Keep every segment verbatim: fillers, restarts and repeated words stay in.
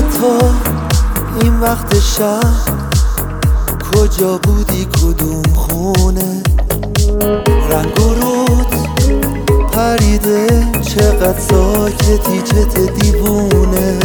تو این وقت شب کجا بودی؟ کدوم خونه؟ رنگ و رود پریده، چقدر ساکتی، چت دیوونه.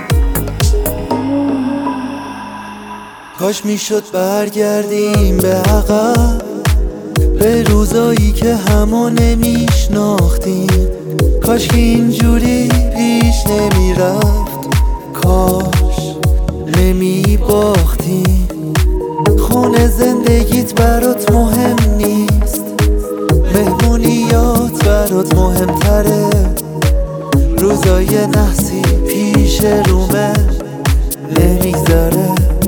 کاش میشد برگردیم به عقب، به روزایی که همو نمیشناختیم. کاش که اینجوری پیش نمیرفت، کاش نمیباختیم. خونه زندگیت برات مهم نیست، مهمونیات برات مهمتره. روزای نحسی پیش رومه نمیگذره.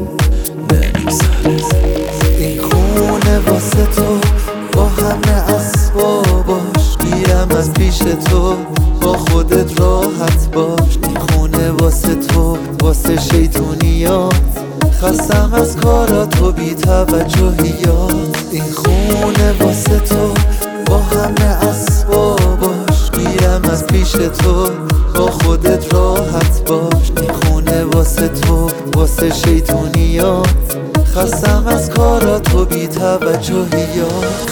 این خونه واسه تو با همه اسباباش، گیرم از پیش تو با خودت راحت باش. این خونه واسه تو، واسه شیطونیات، خستم از کارات و بی توجهیات. این خونه واسه تو با همه اسباباش، گیرم از پیش تو با خودت راحت باش. این خونه واسه تو، واسه شیطونیات، خستم از کارات و بی توجهیات.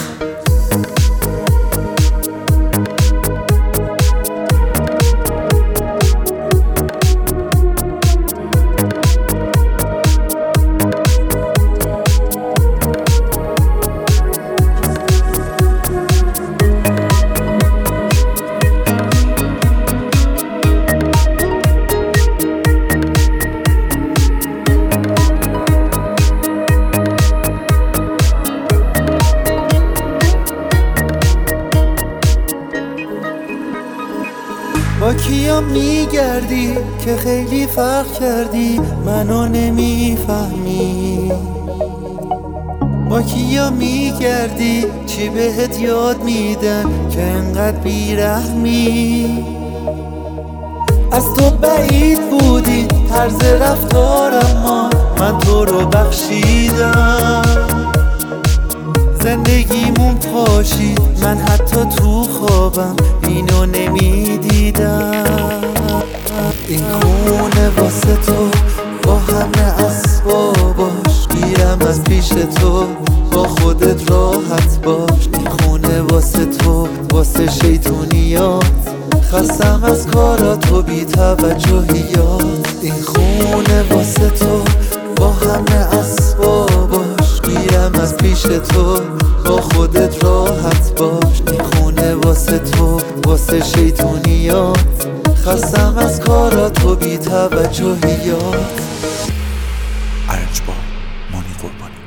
با کیا میگردی که خیلی فرق کردی، منو نمیفهمی؟ با کیا میگردی چی بهت یاد میدن که انقدر بیرحمی؟ از تو بعید بودی طرز رفتارم، ما من تو رو بخشیدم. زندگیمون پاشید، من حتی تو خوابم اینو نمیدیدم. این خونه واسه تو با همه اسباباش، گیرم از پیش تو با خودت راحت باش. این خونه واسه تو، واسه شیطونیات، خستم از کارات و بی توجهیات. این خونه واسه تو با همه اسباباش، گیرم از پیش تو با خودت راحت باش. این خونه واسه تو، واسه شیطونیات، خستم از کارات و بی توجهیات. ارنج با مانی قربانی.